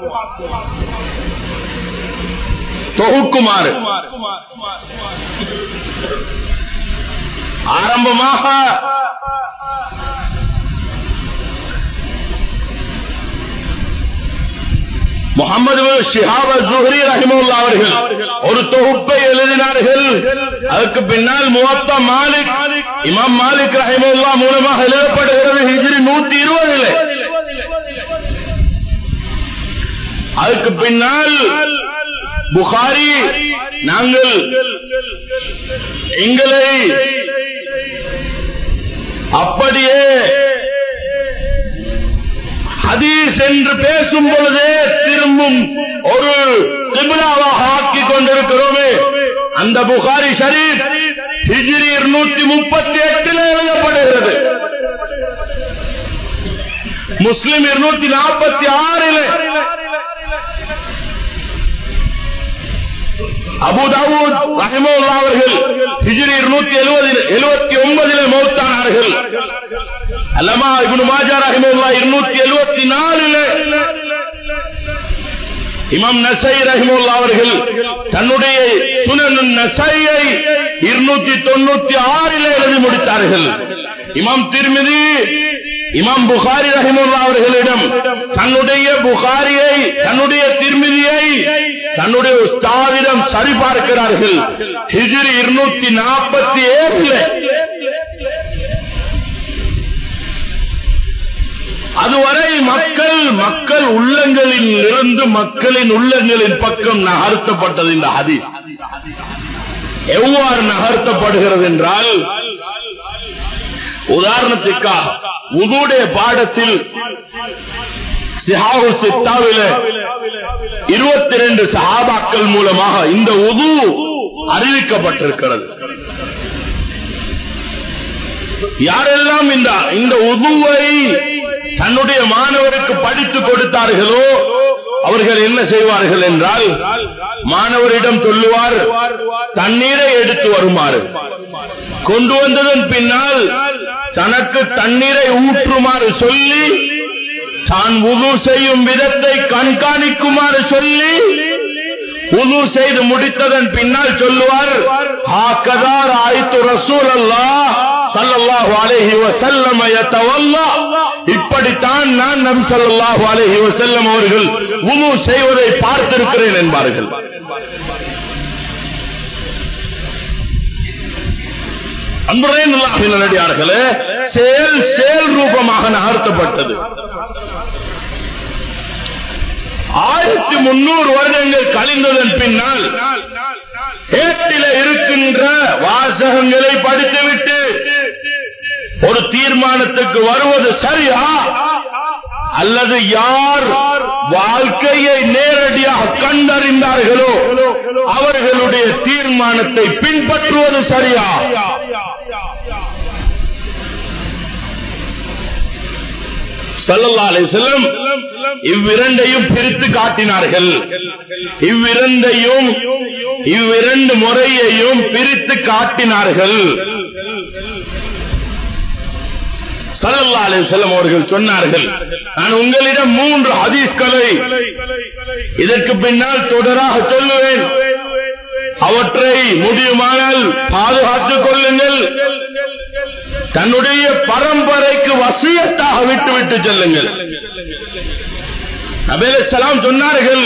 தொகுக்குமாறு. ஆரம்பமாக முஹம்மது ஷிஹாப் அஸ்-ஸுஹ்ரி ரஹிமஹுல்லாஹ் அவர்கள் ஒரு தொகுப்பை எழுதினார்கள். அதற்கு பின்னால் முவத்தா மாலிக், இமாம் மாலிக் ரஹிமஹுல்லாஹ் மூலமாக எழுதப்படுகிறது ஹிஜ்ரி 120. அதுக்கு பின்னால் புகாரி, நாங்கள் எங்களை அப்படியே ஹதீஸ் என்று பேசும் பொழுதே திரும்பும் ஒரு கிப்லாவாக ஆக்கிக் கொண்டிருக்கிறோமே, அந்த புகாரி ஷரீஃப் ஹிஜ்ரி 238 எழுதப்படுகிறது. முஸ்லிம் 246. அபூ தாவூத் ரஹிமஹுல்லாஹ் அவர்கள் ஹிஜ்ரி 279 மௌத்தானார்கள். அல்லாமா இப்னு மாஜா ரஹிமஹுல்லாஹ் 274. இமாம் நஸாயி ரஹிமஹுல்லாஹ் அவர்கள் தன்னுடைய சுனன் நஸாயியை 296 எழுதி முடித்தார்கள். இமாம் திர்மிதி, இமாம் புகாரி ரஹிமஹுல்லாஹ் அவர்களிடம் தன்னுடைய புகாரியை, தன்னுடைய திர்மிதியை தன்னுடைய உஸ்தாதிடம் சரிபார்க்கிறார்கள். ஹிஜ்ரி 247. அதுவரை மக்கள் உள்ளங்களில் இருந்து மக்களின் உள்ளங்களின் பக்கம் நகர்த்தப்பட்டது. இந்த ஹதீஸ் எவ்வாறு நகர்த்தப்படுகிறது என்றால், உதாரணத்துக்காக உதுவுடைய பாடத்தில் சிஹாஹு சித்தாவில 22 சஹாபாக்கள் மூலமாக இந்த உது அறிவிக்கப்பட்டிருக்கிறது. யாரெல்லாம் இந்த உதுவை தன்னுடைய மாணவருக்கு படித்து கொடுத்தார்களோ அவர்கள் என்ன செய்வார்கள் என்றால், மாணவரிடம் சொல்லுவார், தண்ணீரை எடுத்து வருமாறு, கொண்டு வந்ததன் பின்னால் தனக்கு தண்ணீரை ஊற்றுமாறு சொல்லி, தான் வுது செய்யும் விதத்தை கண்காணிக்குமாறு சொல்லி, உது செய்து முடித்ததன் பின்னால் சொல்லுவார், ஹாகதா ராய்து ரசூலல்லாஹ் ஸல்லல்லாஹு அலைஹி வஸல்லம் யதவல்லா, இப்படித்தான் நான் நபி ஸல்லல்லாஹு அலைஹி வஸல்லம் அவர்கள் உது செய்வதை பார்த்திருக்கிறேன் என்பார்கள். அன்புரையார்களே, செயல் ரூபமாக நகர்த்தப்பட்டது. 1300 வருடங்கள் கழிந்ததன் பின்னால் ஏட்டில் இருக்கின்ற வாசகங்களை படித்துவிட்டு ஒரு தீர்மானத்துக்கு வருவது சரியா, அல்லது யார் வாழ்க்கையை நேரடியாக கண்டறிந்தார்களோ அவர்களுடைய தீர்மானத்தை பின்பற்றுவது சரியா? ஸல்லல்லாஹு அலைஹி வஸல்லம் இவ்விரண்டையும் பிரித்து காட்டினார்கள். இவ்விரண்டு முறையையும் பிரித்து காட்டினார்கள். ஸல்லல்லாஹு அலைஹி வஸல்லம் அவர்கள் சொன்னார்கள், நான் உங்களிடம் 3 ஹதீஸ்களை இதற்கு பின்னால் தொடராக சொல்லுவேன், அவற்றை முடியுமானால் பாதுகாத்துக் கொள்ளுங்கள், தன்னுடைய பரம்பரைக்கு வசியத்தாக விட்டுவிட்டு செல்லுங்கள். நபி அலைஹிஸ்ஸலாம் சொன்னார்கள்,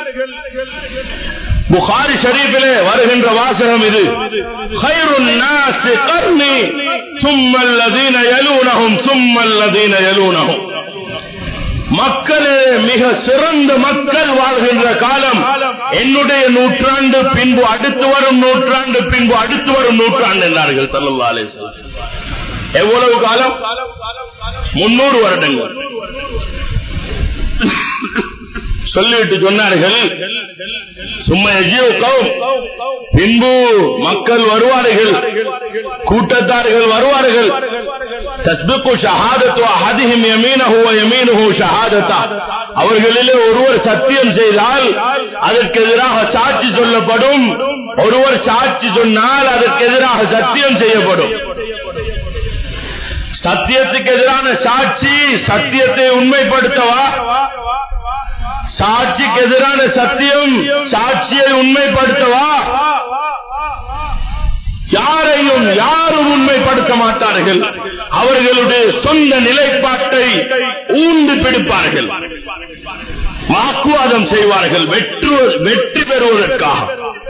புகாரி ஷரீஃபிலே வருகின்ற வாசகம் இது, கைருன் நாஸி கர்னி சும்மல் லதீன யலூனஹும் சும்மல் லதீன யலூனஹும், மக்களே மிக சிறந்த மக்கள் வாழ்கின்ற காலம் என்னுடைய நூற்றாண்டு, பின்பு அடுத்து வரும் நூற்றாண்டு, பின்பு அடுத்து வரும் நூற்றாண்டு என்றார்கள் ஸல்லல்லாஹு அலைஹி வஸல்லம். எவ்வளவு காலம்? 300 வருடங்கள் சொல்லிவிட்டு சொன்னார்கள், பின்பு மக்கள் வருவார்கள், கூட்டத்தார்கள் வருவார்கள், அவர்களிலே ஒருவர் சத்தியம் செய்தால் அதற்கு எதிராக சாட்சி சொல்லப்படும், ஒருவர் சாட்சி சொன்னால் அதற்கு எதிராக சத்தியம் செய்யப்படும். சத்தியத்துக்கு எதிரான சாட்சி சத்தியத்தை உண்மைப்படுத்தவா, சாட்சிக்கு எதிரான சத்தியம் சாட்சியை உண்மைப்படுத்தவா? யாரும் உண்மைப்படுத்த மாட்டார்கள். அவர்களுடைய சொந்த நிலைப்பாட்டை ஊண்டு பிடிப்பார்கள், வாக்குவாதம் செய்வார்கள் வெற்றி பெறுவதற்காக.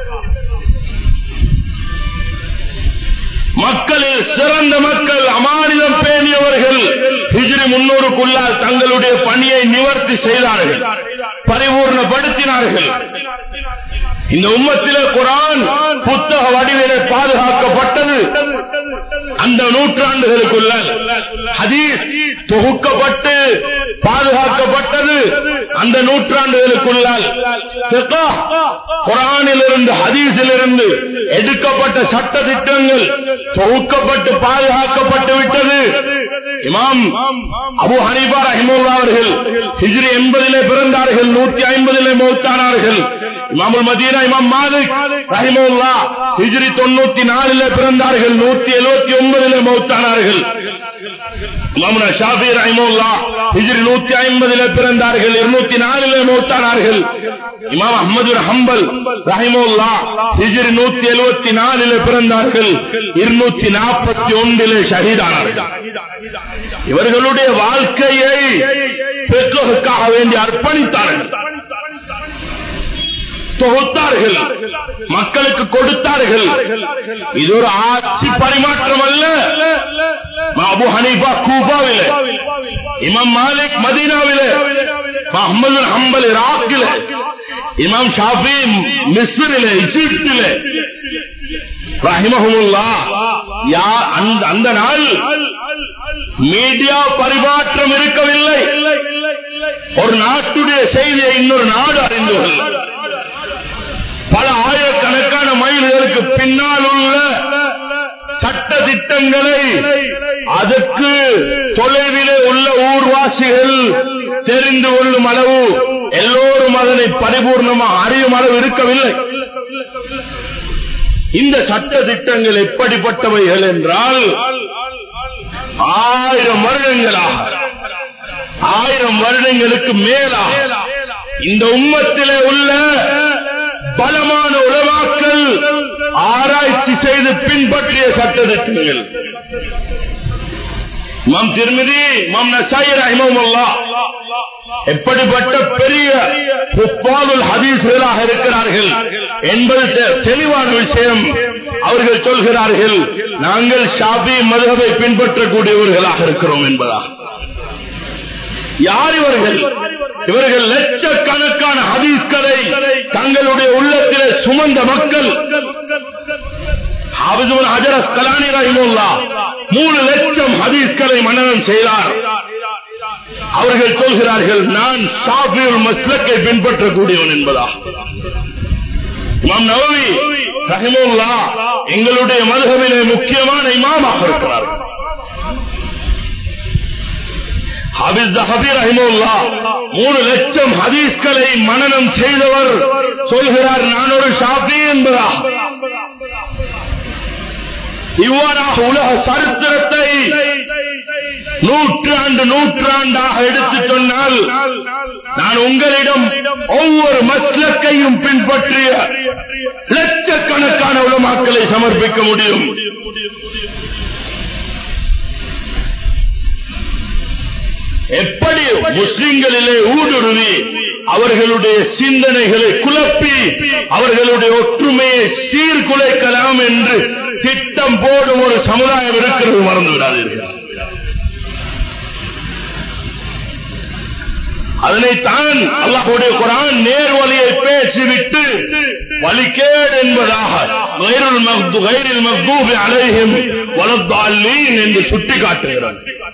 மக்களில் சிறந்த மக்கள், அமானிதம் பேணியவர்கள் ஹிஜ்ரி 300க்குள்ளால் தங்களுடைய பணியை நிவர்த்தி செய்தார்கள், பரிபூர்ணப்படுத்தினார்கள். இந்த உம்மத்திலே குர்ஆன் புத்தக வடிவிலே பாதுகாக்கப்பட்டது. அந்த நூற்றாண்டுகளுக்குள்ள ஹதீஸ் தொகுக்கப்பட்டு பாதுகாக்கப்பட்டது. அந்த நூற்றாண்டுகளுக்குள்ளால் குர்ஆனிலிருந்து ஹதீஸிலிருந்து எடுக்கப்பட்ட சட்ட திட்டங்கள் தொகுக்கப்பட்டு பாதுகாக்கப்பட்டு விட்டது. இமாம் அபூ ஹனீஃபா ரஹிமஹுல்லாஹ் அவர்கள் ஹிஜ்ரி 80 பிறந்தார்கள், 150 மௌத்தானார்கள். இமாமுல் மதீனா இமாம் மாலிக் ரஹிமஹுல்லாஹ் ஹிஜ்ரி 94 பிறந்தார்கள், 179 மௌத்தானார்கள். இமாம் ஷாஃபி ரஹிமஹுல்லாஹ் ஹிஜ்ரி 150 பிறந்தார்கள், 204 மௌத்தானார்கள். இமாம் அஹ்மது ஹம்பல் ரஹிமஹுல்லாஹ் ஹிஜ்ரி 174 பிறந்தார்கள், 241 ஷஹீதானார்கள். இவர்களுடைய வாழ்க்கையை ஃபிக்ஹுக்காக வேண்டி அர்ப்பணித்தார்கள், தொகுத்தார்கள், மக்களுக்கு கொடுத்தார்கள். இது ஒரு ஆட்சி பரிமாற்றம் அல்ல. அபூ ஹனீஃபா கூஃபாவிலே, இமாம் மாலிக் மதீனாவிலே, அஹ்மது ஹம்பல் இராக்கிலே, இமாம் ஷாஃபி மிஸ்ரிலே, ஈஜிப்திலே ரஹிமஹுல்லாஹ். அந்த நாள் மீடியா பரிமாற்றம் இருக்கவில்லை. ஒரு நாட்டுடைய செய்தியை இன்னொரு நாடு அறிந்து கொள்ள பல ஆயிரக்கணக்கான மைல்களுக்கு பின்னால் உள்ள சட்ட திட்டங்களை அதற்கு தொலைவிலே உள்ள ஊர்வாசிகள் தெரிந்து கொள்ளும் அளவு, எல்லோரும் அதனை பரிபூர்ணமாக அறியும் அளவு இருக்கவில்லை. இந்த சட்ட திட்டங்கள் எப்படிப்பட்டவைகள் என்றால், 1000 வருடங்களாக, 1000 வருடங்களுக்கு மேலாக இந்த உம்மத்திலே உள்ள பலமான உலமாக்கள் ஆராய்ச்சி செய்து பின்பற்றிய சட்டத்திட்டங்கள். இமாம் திர்மிதி, இமாம் நசாயி ரஹிமஹுல்லாஹ் எப்படிப்பட்ட பெரிய ஹுஃபாதுல் ஹதீஸ்களாக இருக்கிறார்கள் என்பது தெளிவான விஷயம். அவர்கள் சொல்கிறார்கள், நாங்கள் ஷாஃபி மذஹபை பின்பற்றக்கூடியவர்களாக இருக்கிறோம் என்பதா. யார் இவர்கள்? இவர்கள் லட்சக்கணக்கான ஹதீஸ்களை தங்களுடைய உள்ளத்திலே சுமந்த மக்கள். ஹாஃபிஸ் இப்னு ஹஜர் அஸ்கலானி ரஹிமஹுல்லாஹ் 3 லட்சம் ஹதீஸ்களை மனனம் செய்தார். அவர்கள் சொல்கிறார்கள், நான் ஷாஃபியுல் மஸ்லக்கை பின்பற்றக்கூடியவன் என்பதா. இமாம் நவவி ரஹிமஹுல்லாஹ் எங்களுடைய மذஹபிலே முக்கியமான இமாமாக இருக்கிறார். ஹாஃபிஸ் ஸஹபி ரஹிமஹுல்லாஹ் 3 லட்சம் ஹதீஸ்களை மனனம் செய்தவர் சொல்கிறார், நான் ஒரு ஷாஃபி என்பதா. இவ்வாறாக உலக சரித்திரத்தை நூற்றாண்டாக எடுத்து சொன்னால், நான் உங்களிடம் ஒவ்வொரு மஸ்லக்கையும் பின்பற்றிய லட்சக்கணக்கான உலமாக்களை சமர்ப்பிக்க முடியும். எப்படி முஸ்லிம்களிலே ஊடுருவி அவர்களுடைய சிந்தனைகளை குழப்பி அவர்களுடைய ஒற்றுமையை சீர்குலைக்கலாம் என்று திட்டம் போடும் ஒரு சமுதாயம் இருக்கிறது, மறந்து விடாதீர்கள். அதனைத்தான் அல்லாஹ்வுடைய குர்ஆன் நேர்வழியை பேசிவிட்டு வழிகேடு என்பதாக கைருல் மக்தூபி அலைஹிம் வலத்தாலீன் என்று சுட்டிக்காட்டுகிறார்.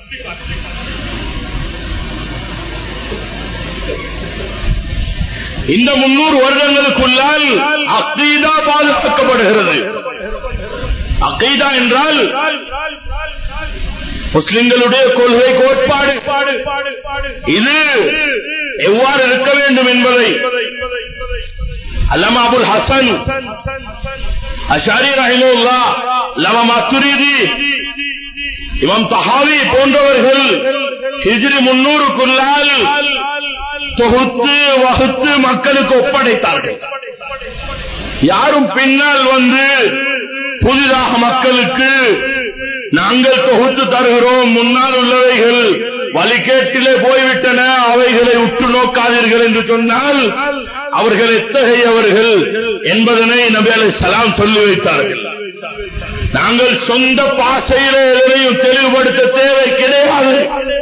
இந்த 300 வருடங்களுக்குள்ளால் அகீதா பாதுகாக்கப்படுகிறது. அகீதா என்றால் முஸ்லிம்களுடைய கொள்கை கோட்பாடு. இது எவ்வாறு இருக்க வேண்டும் என்பதை அல்லாமா அபுல் ஹசன் அஷாரி ரஹிமஹுல்லாஹ், அல்லாமா மாத்துரிதி, இமாம் தஹாவி போன்றவர்கள் ஹிஜ்ரி 300க்குள்ளால் தொகுத்து வகுத்து மக்களுக்கு ஒப்படைத்தார்கள். யாரும் பின்னால் வந்து புதிதாக மக்களுக்கு நாங்கள் தொகுத்து தருகிறோம், முன்னால் உள்ளவைகள் வழிகேட்டிலே போய்விட்டன, அவைகளை உற்று நோக்காதீர்கள் என்று சொன்னால் அவர்கள் எத்தகையவர்கள் என்பதனை நபி அலைஹிஸ்ஸலாம் சொல்லி வைத்தார்கள். நாங்கள் சொந்த பாசையிலே எதையும் தெளிவுபடுத்த தேவை கிடையாது.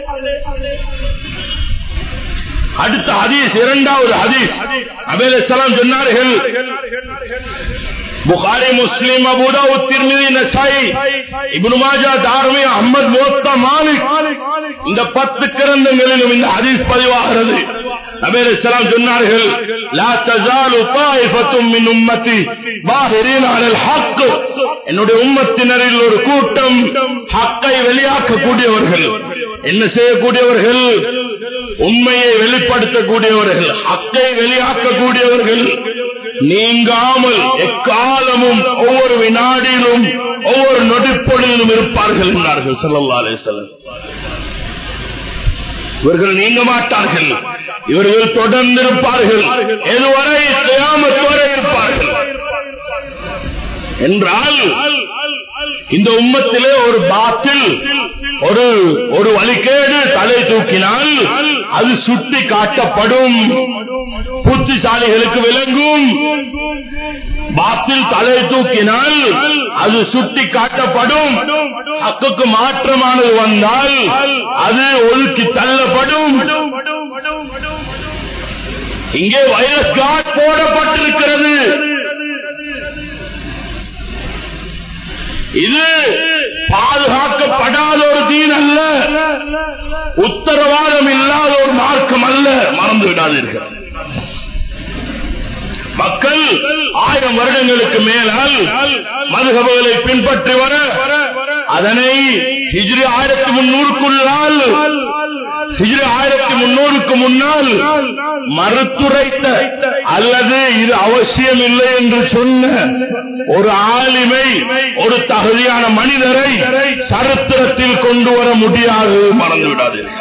அடுத்த ஹதீஸ், 2வது ஹதீஸ், நபி அலைஹிஸ்ஸலாம் சொன்னார்கள், Bukhari, Muslim, Abu Dawud, Tirmidhi, Nasai, Ibn Majah, Darimi, Ahmad, Muwatta, Malik, இந்த 10 கிரந்தங்களிலும் இந்த ஹதீஸ் பதிவாகிறது. நபி அலைஹிஸ்ஸலாம் சொன்னார்கள், லா தஸாலு தாயிஃபத்தும் மின் உம்மத்தி பாஹிரீன அலல் ஹக், என்னுடைய உம்மத்தினரில் ஒரு கூட்டம் ஹக்கை வெளியாக்கக்கூடியவர்கள். என்ன செய்யக்கூடியவர்கள்? உண்மையை வெளிப்படுத்தக்கூடியவர்கள், ஹக்கை வெளியாக்கக்கூடியவர்கள், நீங்காமல் எக்காலமும் ஒவ்வொரு வினாடியிலும் ஒவ்வொரு நொடிப்பொழுதிலும் இருப்பார்கள் என்றார்கள் ஸல்லல்லாஹு அலைஹி வஸல்லம். இவர்கள் நீங்க மாட்டார்கள், இவர்கள் தொடர்ந்து இருப்பார்கள், எதுவரை கியாமத் வரை இருப்பார்கள் என்றால் இந்த உம்மத்திலே ஒரு பாத்தில் ஒரு வழிகேடு தலை தூக்கினால் அது சுட்டி காட்டப்படும், புத்திசாலிகளுக்கு விளங்கும். பாத்தில் தலை தூக்கினால் அது சுட்டி காட்டப்படும். ஹக்குக்கு மாற்றமானது வந்தால் அது ஒதுக்கி தள்ளப்படும். இங்கே வைரஸ் கார்டு போடப்பட்டிருக்கிறது. இது பாதுகாக்கப்படாத ஒரு தீன் அல்ல, உத்தரவாதம் இல்லாத ஒரு மார்க்கம் அல்ல, மறந்து விடாதீர்கள். மக்கள் 1000 வருடங்களுக்கு மேலால் மதுஹபுகளை பின்பற்றி வர அதனை ஹிஜ்ரி 1300க்குள்ளால் ஹிஜ்ரி 1300க்கு முன்னால் மறுத்துரைத்த அல்லது இது அவசியம் இல்லை என்று சொன்ன ஒரு ஆலிமை, ஒரு தகுதியான மனிதரை சரித்திரத்தில் கொண்டு வர முடியாது, மறந்துவிடாதீர்கள்.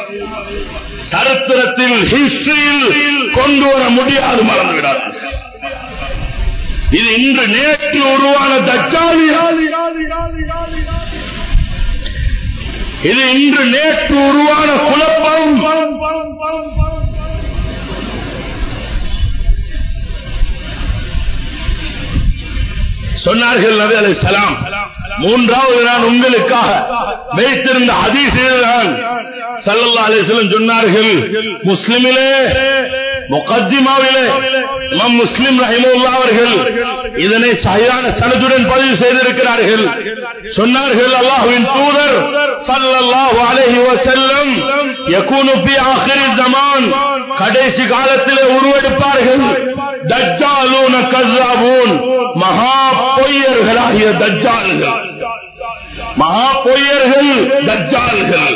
சரித்திரத்தில் ஹிஸ்டரியில் கொண்டு வர முடியாது, மறந்துவிடாதீர்கள். இது இன்று நேற்று உருவான தஜ்ஜாலியா? இது இன்று நேற்று உருவான குழப்பம். சொன்னார்கள் நபி அலைஹிஸ்ஸலாம், மூன்றாவது நான் உங்களுக்காக வைத்திருந்த ஹதீஸ் இதுதான். ஸல்லல்லாஹு அலைஹி வஸல்லம் சொன்னார்கள், முஸ்லிமிலே முகத்திமாவிலே இமாம் முஸ்லிம் ரஹிமஹுல்லாஹ் அவர்கள் இதனை சரியான சனதுடன் பதிவு செய்திருக்கிறார்கள். சொன்னார்கள், அல்லாஹ்வின் தூதர் ஸல்லல்லாஹு அலைஹி வஸல்லம் யகூனு ஃபீ ஆখিরিல் ஸமான், கடைசி காலத்திலே உருவெடுப்பார்கள் தஜ்ஜாலூன கஸ்ஸாபூன், மகா பொய்யர்களாகிய தஜ்ஜால்கள். மகா பொய்யர்கள் தஜ்ஜால்கள்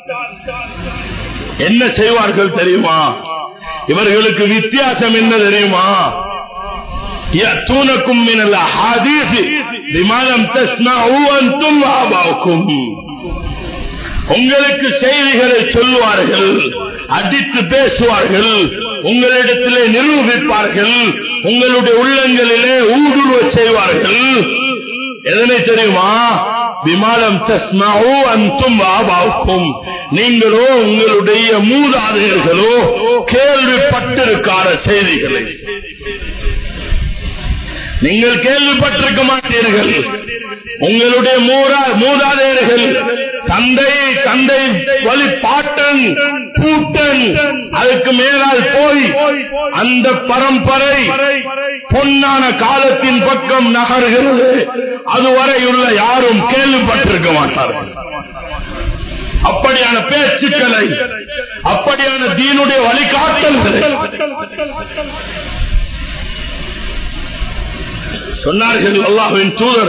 என்ன செய்வார்கள் தெரியுமா? இவர்களுக்கு வித்தியாசம் என்ன தெரியுமா? يأتونكم من الأحاديث بما لم تسمعوا أنتم وآباؤكم, உங்களுக்கு செய்திகளை சொல்லுவார்கள், அடித்து பேசுவார்கள், உங்களிடத்திலே நிரூபிப்பார்கள், உங்களுடைய உள்ளங்களிலே ஊடுருவ செய்வார்கள். எதனை தெரியுமா? விமானம் தஸ்மஉ அன்தும் வஆபாஉக்கும், நீங்களோ உங்களுடைய மூதாதையர்களோ கேள்விப்பட்டிருக்காத செய்திகளை நீங்கள் கேள்விப்பட்டிருக்க மாட்டீர்கள். உங்களுடைய மூதாதையர்கள், தந்தை வழி பாட்டன் பூட்டன், அதுக்கு மேலால் போய் அந்த பரம்பரை பொன்னான காலத்தின் பக்கம் நகர்கிறது, அதுவரையுள்ள யாரும் கேள்விப்பட்டிருக்க மாட்டார்கள். அப்படியான பேச்சுக்களை, அப்படியான தீனுடைய வழிகாட்டல்களை சொன்னார்கள் அல்லாஹ்வின் தூதர்.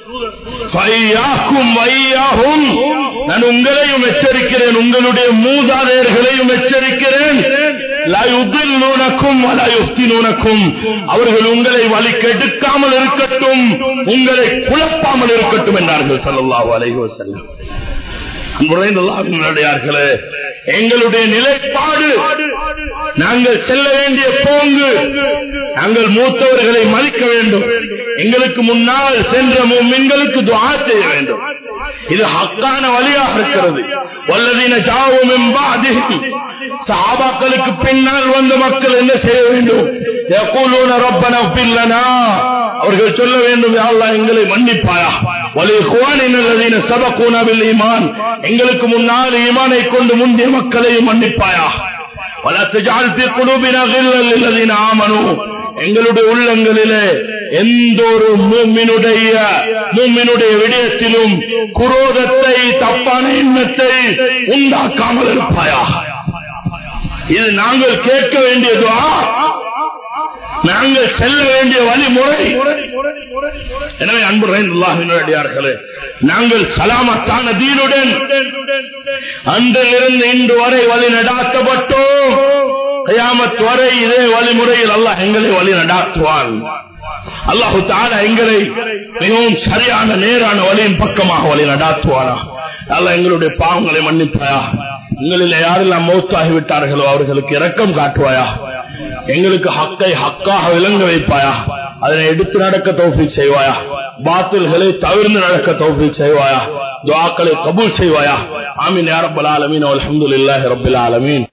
நான் உங்களையும் எச்சரிக்கிறேன், உங்களுடைய மூதாதையர்களையும் எச்சரிக்கிறேன். அவர்கள் உங்களை வழி கெடுக்காமல் இருக்கட்டும், உங்களை குழப்பாமல் இருக்கட்டும் என்றார்கள் ஸல்லல்லாஹு அலைஹி வஸல்லம். அன்புடையார்களே, எங்களுடைய நிலைப்பாடு, நாங்கள் செல்ல வேண்டிய போங்கு, நாங்கள் மூத்தவர்களை மதிக்க வேண்டும், எங்களுக்கு முன்னால் சென்ற முஃமின்களுக்கு துஆ செய்ய வேண்டும். இது ஹக்கான வழியாக இருக்கிறது. வல்லதீன ஜாஉ மின் பஅதிஹிம், சஹாபாக்களுக்கு பின்னால் வந்த மக்கள் என்ன செய்ய வேண்டும்? யகூலூன ரப்பனா ஃபிர் லனா, அவர்கள் சொல்ல வேண்டும், யா அல்லாஹ் எங்களை மன்னிப்பாயா, வலி இஹ்வானினா அல்லதீன சபகூனா பில் ஈமான், எங்களுக்கு முன்னால் ஈமானை கொண்டு முந்திய மக்களையும் மன்னிப்பாயா, வலா தஜஅல் ஃபீ குலூபினா கில்லல் லில்லதீன ஆமனூ, எங்களுடைய உள்ளங்களிலே எந்த ஒரு மூமினுடைய விடயத்திலும் குரோதத்தை, தப்பான எண்ணத்தை உண்டாக்காமல் இருப்பாயா. இது நாங்கள் கேட்க வேண்டிய துஆ, நாங்கள் செல்ல வேண்டிய வழிமுறை. எனவே அன்புடையார்களே, நாங்கள் சலாமத்தான தீனுடன் அன்றிலிருந்து இன்று வரை வழி நடாத்தப்பட்டோம். கியாமத் வரை இதே வழிமுறையில் அல்லாஹ் எங்களை வழி நடாத்துவான். அல்லாஹு தஆலா எங்களை மிகவும் சரியான நேரான வழியின் பக்கமாக வழி நடாத்துவானா. அல்லாஹ் எங்களுடைய பாவங்களை மன்னிப்பாயா. எங்களில் யாரெல்லாம் மௌத்தாகிவிட்டார்களோ அவர்களுக்கு இரக்கம் காட்டுவாயா. எங்களுக்கு ஹக்கை ஹக்காக விளங்க வைப்பாயா. அதனை எடுத்து நடக்க தௌஃபீக் செய்வாயா. பாத்தில்களை தவிர்த்து நடக்க தௌஃபீக் செய்வாயா. துஆக்களை கபூல் செய்வாயா. ஆமீன் யா ரப்பல் ஆலமீன். அல்ஹம்துலில்லாஹி ரப்பில் ஆலமீன்.